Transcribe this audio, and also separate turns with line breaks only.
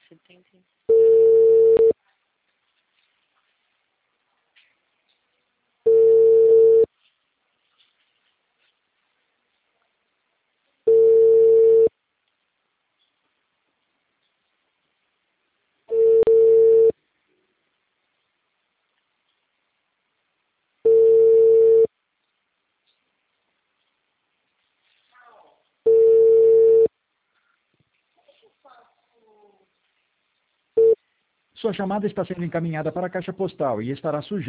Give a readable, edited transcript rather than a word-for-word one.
70.
Sua chamada está sendo encaminhada para a caixa postal e estará sujeita